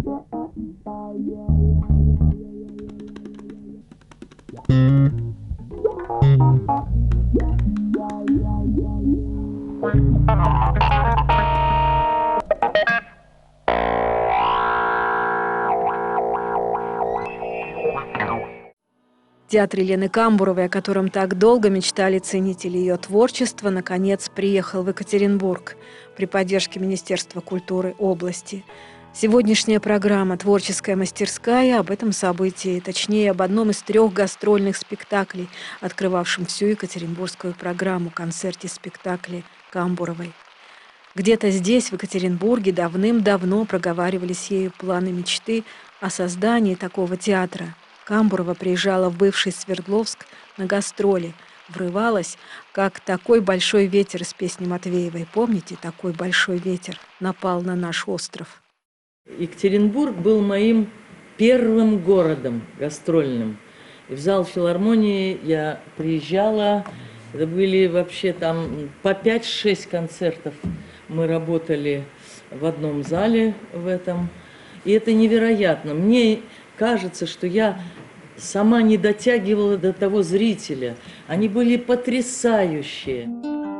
Театр Елены Камбуровой, о котором так долго мечтали ценители ее творчества, наконец приехал в Екатеринбург при поддержке Министерства культуры области. Сегодняшняя программа «Творческая мастерская» об этом событии, точнее, об одном из 3 гастрольных спектаклей, открывавшем всю екатеринбургскую программу, концерте-спектакле Камбуровой. Где-то здесь, в Екатеринбурге, давным-давно проговаривались ею планы мечты о создании такого театра. Камбурова приезжала в бывший Свердловск на гастроли, врывалась, как такой большой ветер из песни Матвеевой. Помните, такой большой ветер напал на наш остров? Екатеринбург был моим первым городом гастрольным. И в зал филармонии я приезжала, это были вообще там по 5-6 концертов. Мы работали в одном зале в этом. И это невероятно. Мне кажется, что я сама не дотягивала до того зрителя. Они были потрясающие.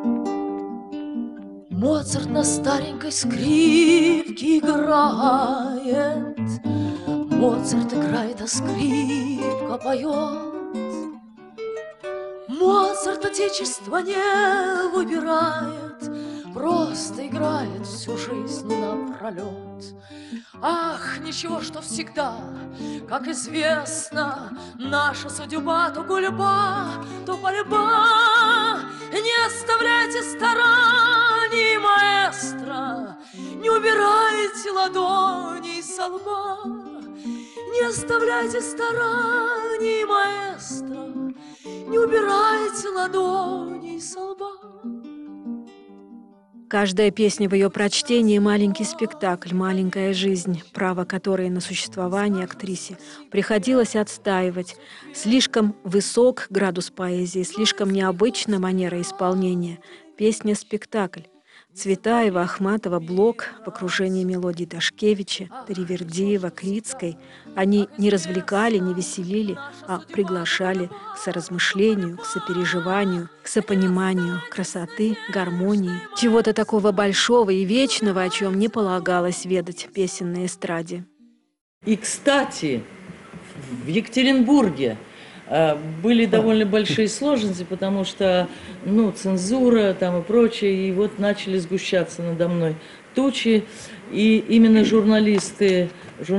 Моцарт на старенькой скрипке играет. Моцарт играет, а скрипка поет. Моцарт отечество не выбирает, просто играет всю жизнь напролет. Ах, ничего, что всегда, как известно, наша судьба то гульба, то пальба. Не оставляйте стараний, маэстро, не убирайте ладоней со лба. Не оставляйте стараний, маэстро, не убирайте ладоней со лба. Каждая песня в ее прочтении – маленький спектакль, маленькая жизнь, право которой на существование актрисе приходилось отстаивать. Слишком высок градус поэзии, слишком необычна манера исполнения. Песня-спектакль. Цветаева, Ахматова, Блок в окружении мелодий Дашкевича, Таривердиева, Крицкой. Они не развлекали, не веселили, а приглашали к соразмышлению, к сопереживанию, к сопониманию красоты, гармонии, чего-то такого большого и вечного, о чем не полагалось ведать песенной эстраде. И, кстати, в Екатеринбурге были довольно большие сложности, потому что, цензура там и прочее, и вот начали сгущаться надо мной тучи, и именно журналистка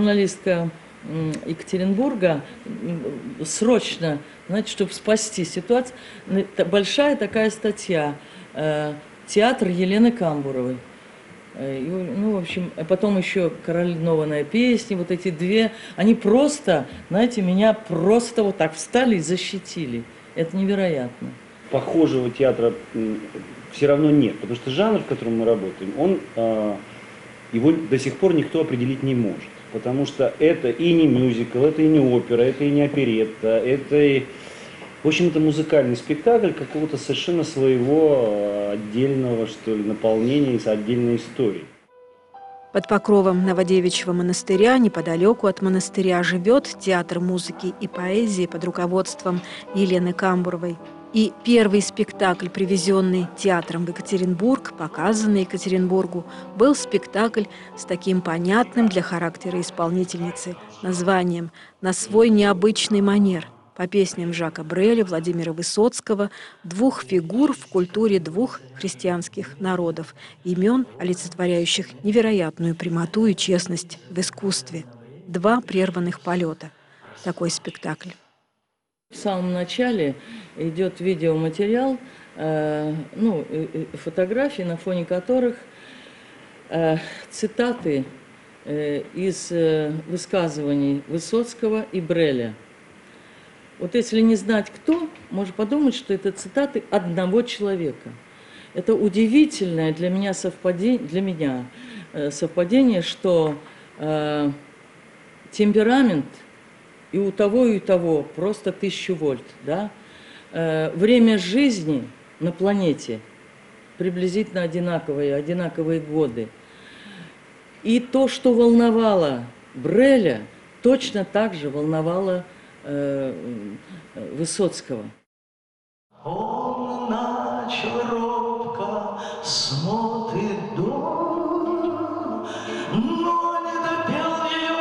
Екатеринбурга срочно, чтобы спасти ситуацию, большая такая статья «Театр Елены Камбуровой». В общем, потом еще «Коронованная песня», вот эти 2, они просто, меня просто вот так встали и защитили. Это невероятно. Похожего театра все равно нет, потому что жанр, в котором мы работаем, его до сих пор никто определить не может. Потому что это и не мюзикл, это и не опера, это и не оперетта, это и... В общем, это музыкальный спектакль какого-то совершенно своего отдельного, что ли, наполнения, с отдельной историей. Под покровом Новодевичьего монастыря, неподалеку от монастыря, живет театр музыки и поэзии под руководством Елены Камбуровой. И первый спектакль, привезенный театром в Екатеринбург, показанный Екатеринбургу, был спектакль с таким понятным для характера исполнительницы названием «На свой необычный манер», по песням Жака Бреля, Владимира Высоцкого, 2 фигур в культуре 2 христианских народов, имен, олицетворяющих невероятную прямоту и честность в искусстве. 2 прерванных полета. Такой спектакль. В самом начале идет видеоматериал, фотографии, на фоне которых цитаты из высказываний Высоцкого и Бреля. Вот если не знать кто, можно подумать, что это цитаты одного человека. Это удивительное для меня совпадение, что темперамент и у того просто 1000 вольт. Да? Время жизни на планете приблизительно одинаковые годы. И то, что волновало Бреля точно так же волновала Высоцкого. Он начал робко смотрит дом, но не допел ее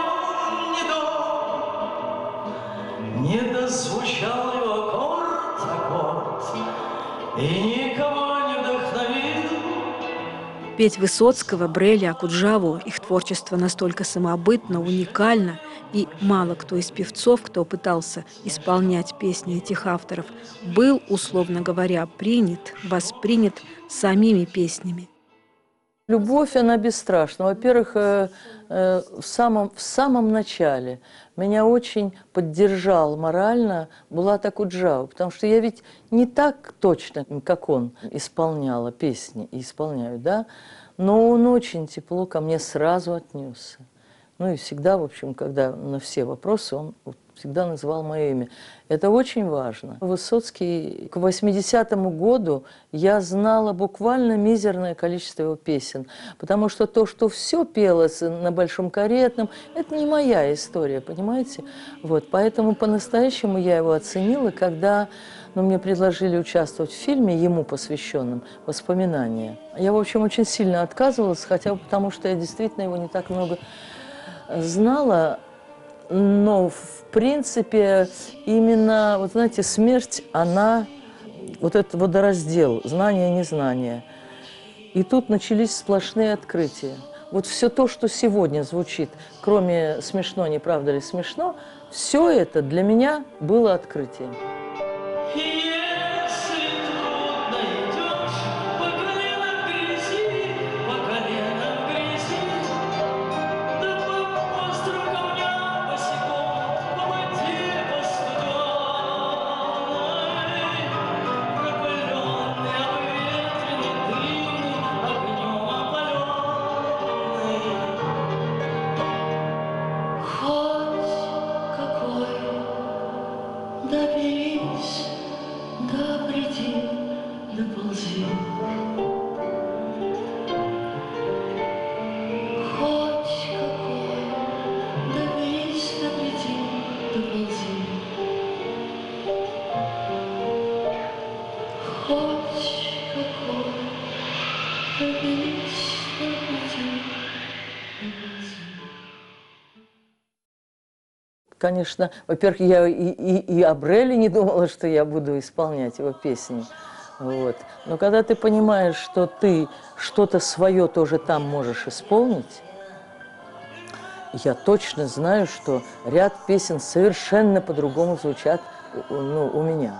ни до, не дозвучал его аккорд, и никого не вдохновил. Петь Высоцкого, Бреля, Акуджаву, их творчество настолько самобытно, уникально, и мало кто из певцов, кто пытался исполнять песни этих авторов, был, условно говоря, принят, воспринят самими песнями. Любовь, она бесстрашна. Во-первых, в самом начале меня очень поддержал морально Булат Акуджава, потому что я ведь не так точно, как он, исполняла песни и исполняю, да, но он очень тепло ко мне сразу отнесся. Ну и всегда, в общем, когда на все вопросы он всегда называл мое имя. Это очень важно. Высоцкий, к 80-му году я знала буквально мизерное количество его песен, потому что то, что все пелось на Большом Каретном, это не моя история, понимаете? Вот, поэтому по-настоящему я его оценила, когда мне предложили участвовать в фильме, ему посвященном, «Воспоминания». Я, в общем, очень сильно отказывалась, хотя бы потому, что я действительно его не так много знала, но, в принципе, именно, вот знаете, смерть, она, вот этот водораздел, знание, незнание. И тут начались сплошные открытия. Вот все то, что сегодня звучит, кроме «смешно, не правда ли смешно», все это для меня было открытием. Доберись, да приди, доползи. Хоть какой, доберись, да приди, доползи. Хоть какой, доберись, да приди, доползи. Конечно, во-первых, я и о Бреле не думала, что я буду исполнять его песни. Вот. Но когда ты понимаешь, что ты что-то свое тоже там можешь исполнить, я точно знаю, что ряд песен совершенно по-другому звучат у меня.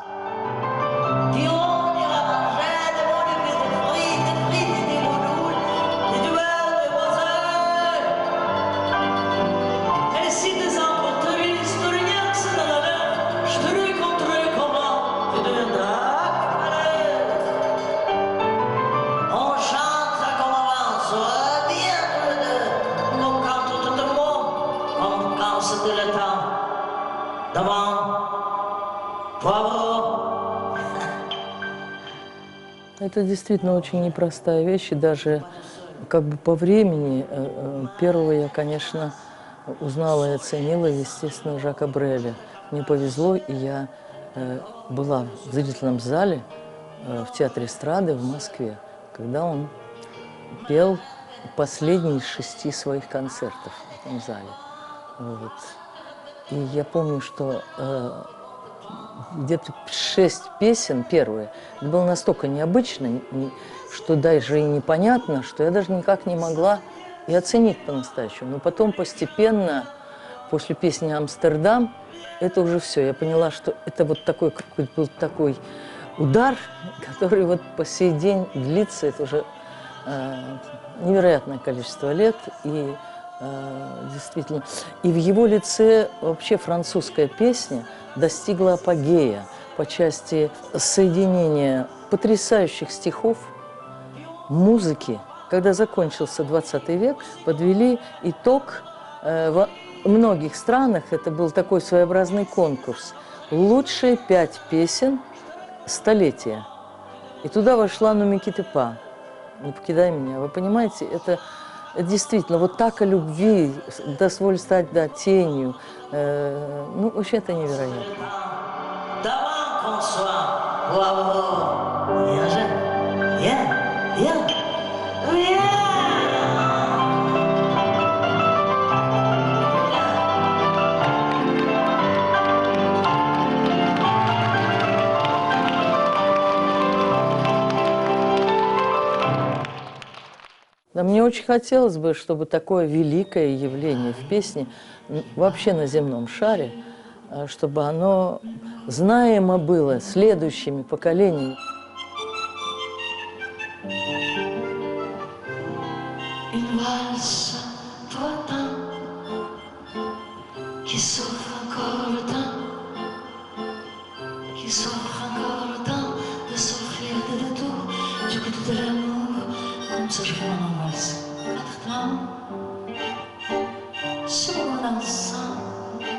Это действительно очень непростая вещь, и даже как бы по времени первого я, конечно, узнала и оценила, естественно, Жака Бреля. Мне повезло, и я была в зрительном зале в Театре эстрады в Москве, когда он пел последний из 6 своих концертов в этом зале. Вот. И я помню, что где-то 6 песен первые, это было настолько необычно, что даже и непонятно, что я даже никак не могла и оценить по-настоящему. Но потом постепенно, после песни «Амстердам», это уже все. Я поняла, что это вот такой, был такой удар, который вот по сей день длится, это уже невероятное количество лет. И действительно, и в его лице вообще французская песня достигла апогея по части соединения потрясающих стихов, музыки. Когда закончился 20 век, подвели итог в многих странах. Это был такой своеобразный конкурс. Лучшие 5 песен столетия. И туда вошла «Ну Ми ките па», «Не покидай меня». Вы понимаете, действительно, вот так о любви, дозволь стать, да, тенью. Ну, вообще это невероятно. Да, мне очень хотелось бы, чтобы такое великое явление в песне, вообще на земном шаре, чтобы оно знаемо было следующими поколениями. Une valse, toi tant, qui souffre encore le temps, qui souffre encore le temps de souffrir de tout, du goût de l'amour, comme ça je vois en valse. Quatre temps, sur mon ensemble,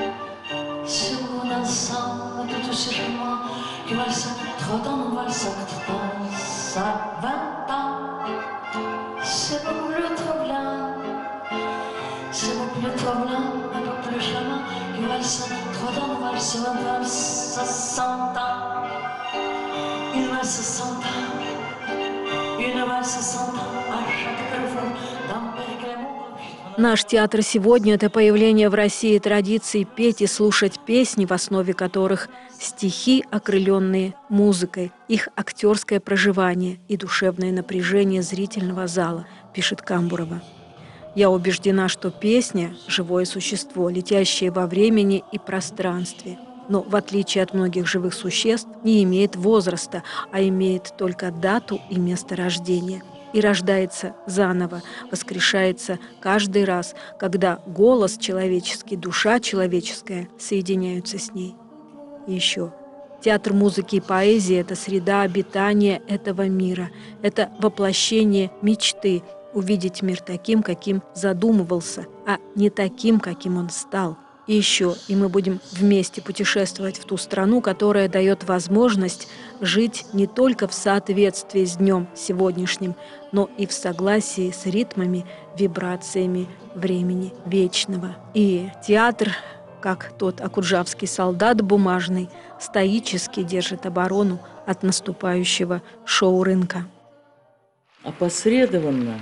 tout ce chemin qui valse trop dans mon valse, quatre temps, ça 20 ans. C'est beaucoup plus troublant, c'est beaucoup plus troublant, un peu plus charmant. Une valse, 3 ans, une valse, 20 valse, 100 ans. Une valse, 100 ans, une valse, 100 ans, à chaque carrefour, dans Пérикléмоur. Наш театр сегодня – это появление в России традиций петь и слушать песни, в основе которых стихи, окрыленные музыкой, их актерское проживание и душевное напряжение зрительного зала, пишет Камбурова. Я убеждена, что песня – живое существо, летящее во времени и пространстве, но, в отличие от многих живых существ, не имеет возраста, а имеет только дату и место рождения. И рождается заново, воскрешается каждый раз, когда голос человеческий, душа человеческая соединяются с ней. И еще. Театр музыки и поэзии – это среда обитания этого мира, это воплощение мечты – увидеть мир таким, каким задумывался, а не таким, каким он стал. И еще, и мы будем вместе путешествовать в ту страну, которая дает возможность жить не только в соответствии с днем сегодняшним, но и в согласии с ритмами, вибрациями времени вечного. И театр, как тот акуджавский солдат бумажный, стоически держит оборону от наступающего шоу-рынка. Опосредованно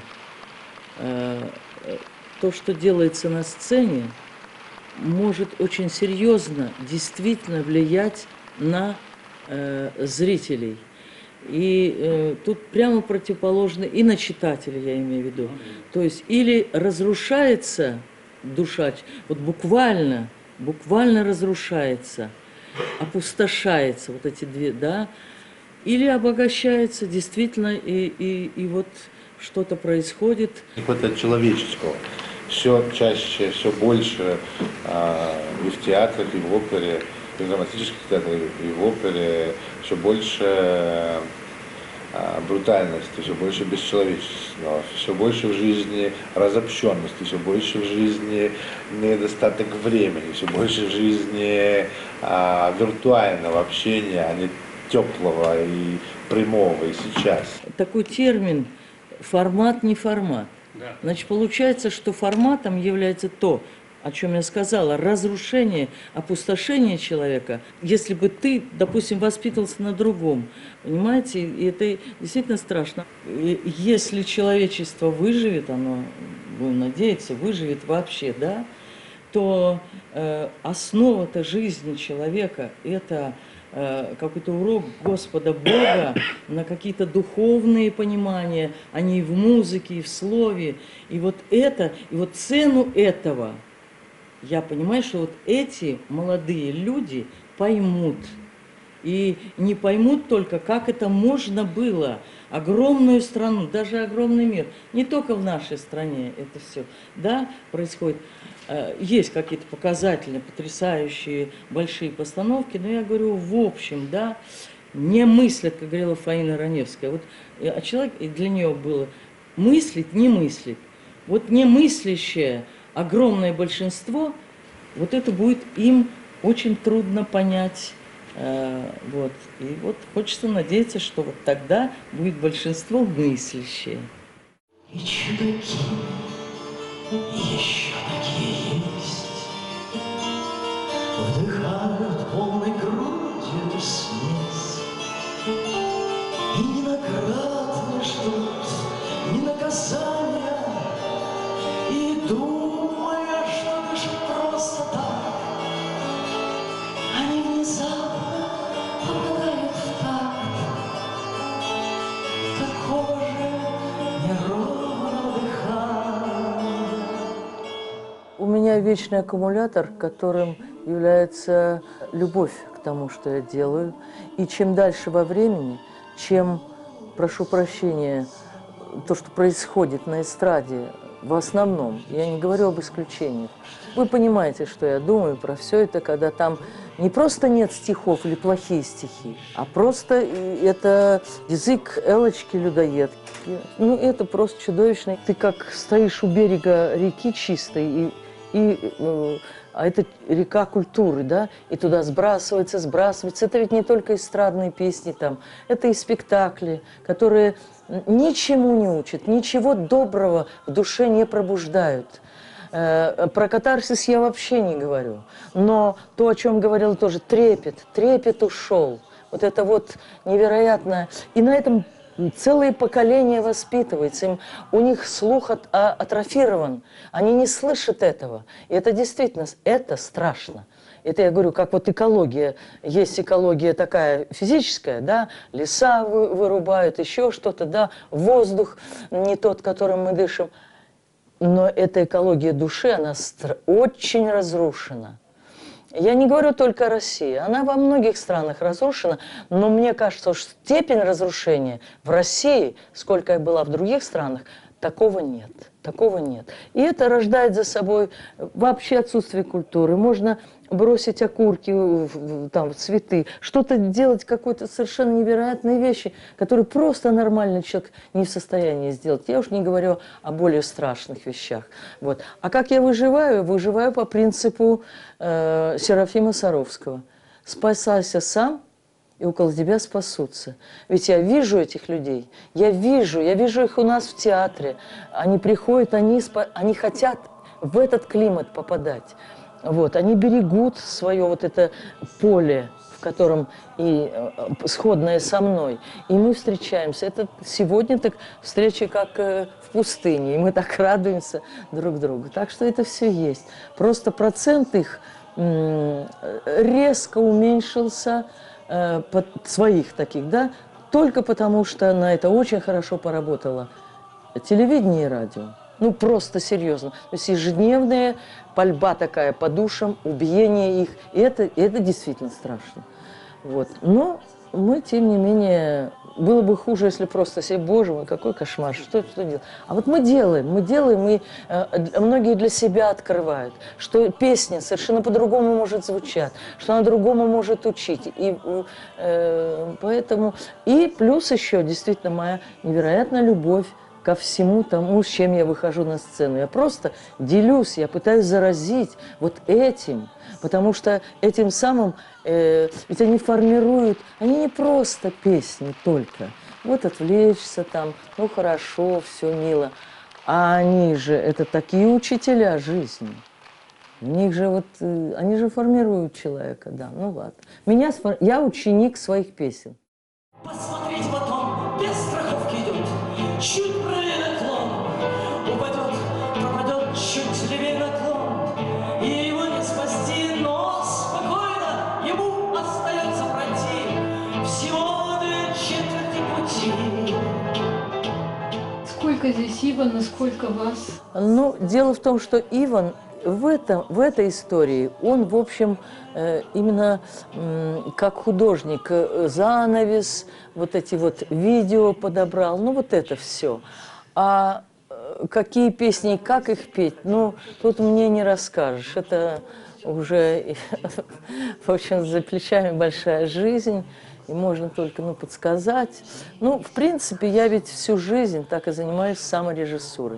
то, что делается на сцене, может очень серьезно действительно влиять на зрителей. И тут прямо противоположно и на читателя, я имею в виду. То есть или разрушается душа, вот буквально разрушается, опустошается, вот эти две, да, или обогащается действительно, и вот что-то происходит. Какого-то человеческого. Все чаще, все больше и в театрах, и в опере, и в драматических театрах, и в опере, все больше брутальности, все больше бесчеловечества, все больше в жизни разобщенности, все больше в жизни недостаток времени, все больше в жизни виртуального общения, а не теплого и прямого и сейчас. Такой термин «формат, не формат». Да. Значит, получается, что форматом является то, о чем я сказала, разрушение, опустошение человека. Если бы ты, допустим, воспитывался на другом, понимаете, и это действительно страшно. И если человечество выживет, оно, будем надеяться, выживет вообще, да, то основа-то жизни человека – это какой-то урок Господа Бога на какие-то духовные понимания, а не в музыке, и в слове. И вот это, и вот цену этого, я понимаю, что вот эти молодые люди поймут. И не поймут только, как это можно было. Огромную страну, даже огромный мир. Не только в нашей стране это все, да, происходит. Есть какие-то показательные, потрясающие, большие постановки, но я говорю в общем, да, не мыслят, как говорила Фаина Раневская. Вот, а человек, и для нее было мыслить, не мыслить. Вот немыслящее огромное большинство, вот это будет им очень трудно понять. Вот. И вот хочется надеяться, что вот тогда будет большинство мыслящее. И чудаки еще такие есть, вдыхают полной грудью эту смесь. И ни наград не ждут, ни наказания, и думая, что дышат просто так, они внезапно попадают в такт такого же неровного дыхания. У меня вечный аккумулятор, которым является любовь к тому, что я делаю. И чем дальше во времени, чем, прошу прощения, то, что происходит на эстраде, в основном, я не говорю об исключениях. Вы понимаете, что я думаю про все это, когда там не просто нет стихов или плохие стихи, а просто это язык Элочки-людоедки. Ну, это просто чудовищно. Ты как стоишь у берега реки чистой, а это река культуры, да, и туда сбрасывается. Это ведь не только эстрадные песни там, это и спектакли, которые ничему не учат, ничего доброго в душе не пробуждают. Про катарсис я вообще не говорю. Но то, о чем говорила тоже, трепет ушел. Вот это вот невероятно. И на этом целое поколение воспитывается. У них слух атрофирован. Они не слышат этого. И это действительно, это страшно. Это я говорю, как вот экология. Есть экология такая физическая, да, леса вырубают, еще что-то, да, воздух не тот, которым мы дышим. Но эта экология души, она очень разрушена. Я не говорю только о России, она во многих странах разрушена, но мне кажется, что степень разрушения в России, сколько я была в других странах, такого нет. Такого нет. И это рождает за собой вообще отсутствие культуры. Можно бросить окурки, там, цветы, что-то делать, какой-то совершенно невероятные вещи, которые просто нормальный человек не в состоянии сделать. Я уж не говорю о более страшных вещах. Вот. А как я выживаю? Выживаю по принципу Серафима Саровского. Спасайся сам, и около тебя спасутся. Ведь я вижу этих людей, я вижу их у нас в театре. Они приходят, они хотят в этот климат попадать. Вот, они берегут свое вот это поле, в котором и сходное со мной. И мы встречаемся. Это сегодня так встреча, как в пустыне. И мы так радуемся друг другу. Так что это все есть. Просто процент их резко уменьшился, своих таких, да, только потому, что на это очень хорошо поработало телевидение и радио. Ну, просто серьезно. То есть ежедневная пальба такая по душам, убиение их. И это действительно страшно. Вот. Но мы, тем не менее, было бы хуже, если просто себе, боже мой, какой кошмар, что делать? А вот мы делаем, и многие для себя открывают, что песня совершенно по-другому может звучать, что она другому может учить. И поэтому, и плюс еще действительно моя невероятная любовь ко всему тому, с чем я выхожу на сцену. Я просто делюсь, я пытаюсь заразить вот этим, потому что этим самым, ведь они формируют, они не просто песни только, вот отвлечься там, ну хорошо, все мило, а они же, это такие учителя жизни. У них же вот, они же формируют человека, да, ну ладно. Я ученик своих песен. Посмотрите, вот он без страховки идет, чуть правее наклон, упадет, пропадет, чуть левее наклон, и его не спасти, но спокойно ему остается пройти всего 2/4 пути. Сколько здесь Ивана, сколько вас? Ну, дело в том, что Иван в этой истории, он, в общем, именно как художник, занавес, вот эти вот видео подобрал, ну, вот это все. А какие песни и как их петь, ну, тут мне не расскажешь. Это уже, в общем, за плечами большая жизнь, и можно только, ну, подсказать. Ну, в принципе, я ведь всю жизнь так и занимаюсь саморежиссурой.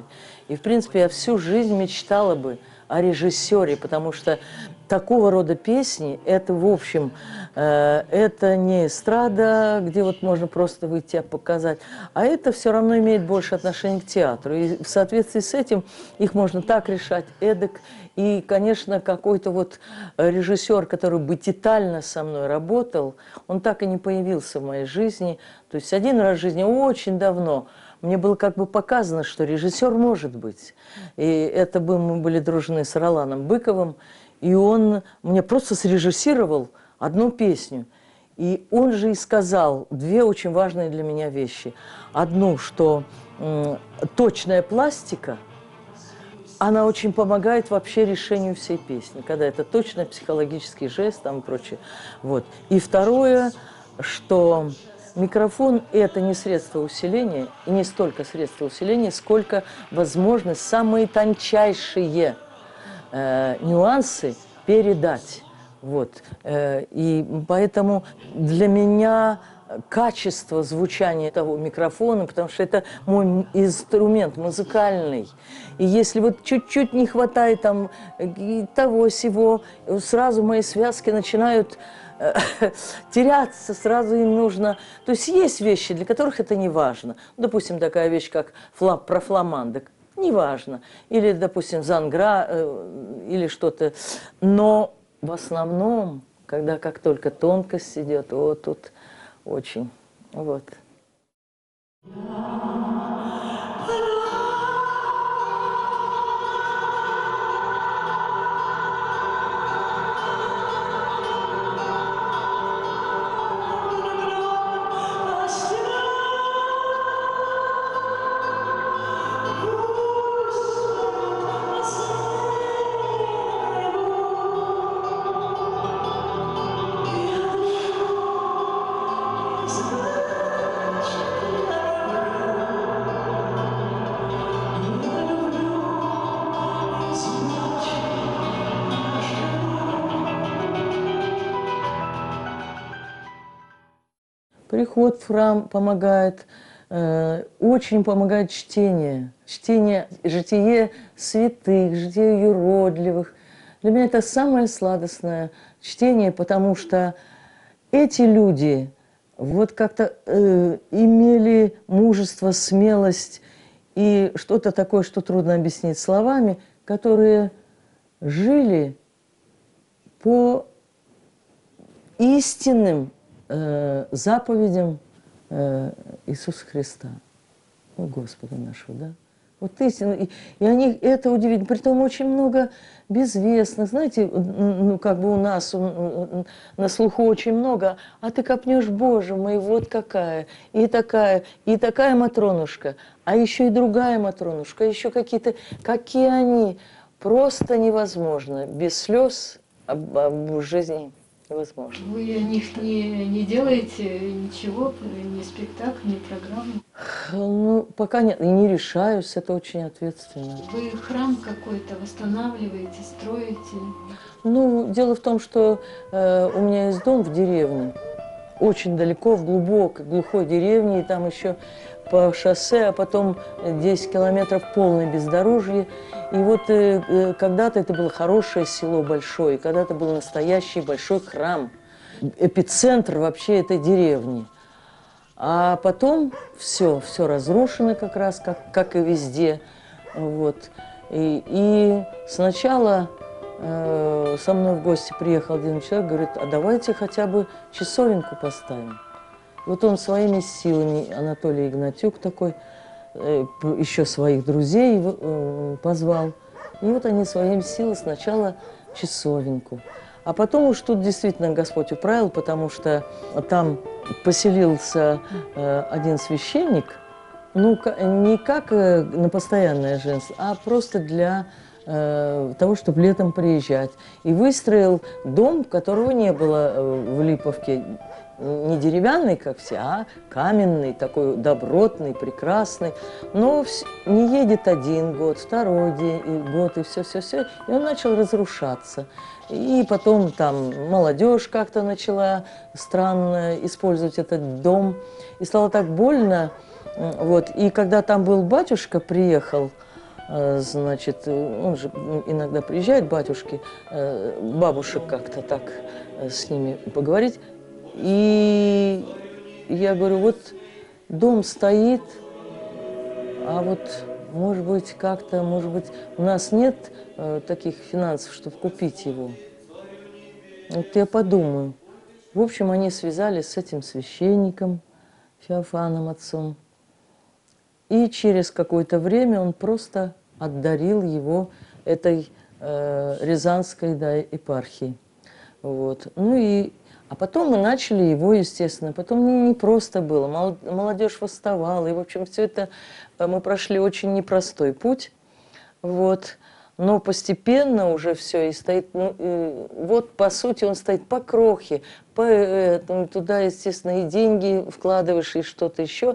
И, в принципе, я всю жизнь мечтала бы о режиссере, потому что такого рода песни, это, в общем, это не эстрада, где вот можно просто выйти и показать, а это все равно имеет больше отношения к театру. И в соответствии с этим их можно так решать, эдак. И, конечно, какой-то вот режиссер, который бы детально со мной работал, он так и не появился в моей жизни. То есть один раз в жизни, очень давно, мне было как бы показано, что режиссер может быть. И это мы были дружны с Роланом Быковым, и он мне просто срежиссировал одну песню. И он же и сказал две очень важные для меня вещи. Одну, что точная пластика, она очень помогает вообще решению всей песни, когда это точно психологический жест там и прочее. Вот. И второе, что микрофон – это не средство усиления, и не столько средство усиления, сколько возможность самые тончайшие нюансы передать. Вот. И поэтому для меня качество звучания того микрофона, потому что это мой инструмент музыкальный. И если вот чуть-чуть не хватает там того-сего, сразу мои связки начинают теряться, сразу им нужно... То есть есть вещи, для которых это не важно. Допустим, такая вещь, как про фламандок. Не важно. Или, допустим, зангра, или что-то. Но в основном, когда как только тонкость идет, вот тут очень. Вот. Приход в храм помогает, очень помогает чтение. Чтение житие святых, житие юродливых. Для меня это самое сладостное чтение, потому что эти люди вот как-то имели мужество, смелость и что-то такое, что трудно объяснить словами, которые жили по истинным заповедям Иисуса Христа, Господа нашего, да? Вот истина. И они, это удивительно. Притом очень много безвестных. Знаете, ну, как бы у нас на слуху очень много, а ты копнешь, Боже мой, вот какая, и такая Матронушка, а еще и другая Матронушка, еще какие-то, какие они. Просто невозможно. Без слез об жизни невозможно. Вы о них не делаете ничего, ни спектакль, ни программу? Ну, пока нет, и не решаюсь, это очень ответственно. Вы храм какой-то восстанавливаете, строите? Ну, дело в том, что у меня есть дом в деревне, очень далеко, в глухой деревне, и там еще по шоссе, а потом 10 километров полное бездорожье. И вот когда-то это было хорошее село большое, когда-то был настоящий большой храм, эпицентр вообще этой деревни. А потом все разрушено как раз, как и везде. Вот. И сначала со мной в гости приехал один человек, говорит, а давайте хотя бы часовенку поставим. Вот он своими силами, Анатолий Игнатюк такой, еще своих друзей позвал. И вот они своими силами сначала часовенку. А потом уж тут действительно Господь управил, потому что там поселился один священник, ну, не как на постоянное женство, а просто для того, чтобы летом приезжать. И выстроил дом, которого не было в Липовке. Не деревянный, как все, а каменный, такой добротный, прекрасный. Но не едет один год, второй год, и все. И он начал разрушаться. И потом там молодежь как-то начала странно использовать этот дом. И стало так больно. Вот. И когда там был батюшка, приехал, Значит, он же иногда приезжает, батюшки, бабушек как-то так с ними поговорить. И я говорю, вот дом стоит, а вот, может быть, как-то, может быть, у нас нет таких финансов, чтобы купить его. Вот я подумаю. В общем, они связались с этим священником, Феофаном отцом. И через какое-то время он просто отдарил его этой Рязанской, да, епархии. Вот. Ну и, а потом мы начали его, естественно, потом не просто было, молодежь восставала, и, в общем, все это мы прошли очень непростой путь, вот. Но постепенно уже все и стоит, ну, вот по сути он стоит по крохе, туда, естественно, и деньги вкладываешь, и что-то еще.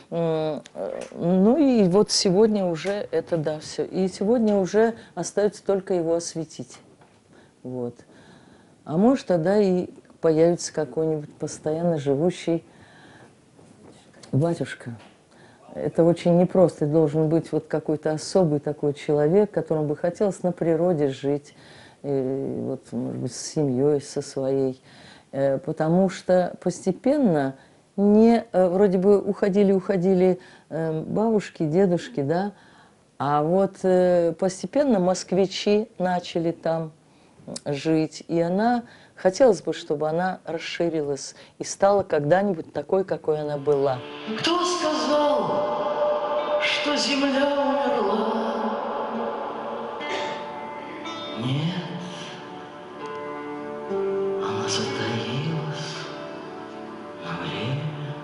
Ну и вот сегодня уже это, да, все. И сегодня уже остается только его осветить. Вот. А может, тогда и появится какой-нибудь постоянно живущий батюшка. Это очень непросто. Должен быть вот какой-то особый такой человек, которому бы хотелось на природе жить, и вот, может быть, с семьей, со своей. Потому что постепенно вроде бы уходили бабушки, дедушки, да, а вот постепенно москвичи начали там жить, и хотелось бы, чтобы она расширилась и стала когда-нибудь такой, какой она была. Кто сказал, что земля умерла? Нет, она затаилась на время.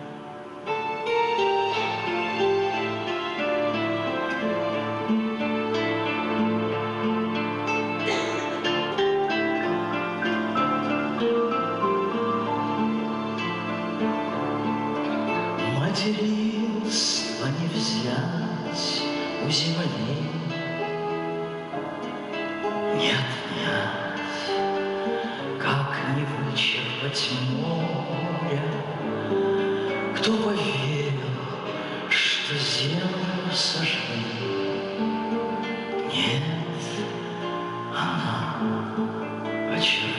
Материнство не взять у земли. Нет, нет, как не вычерпать море. Кто поверил, что землю сожгли? Нет, она очарована.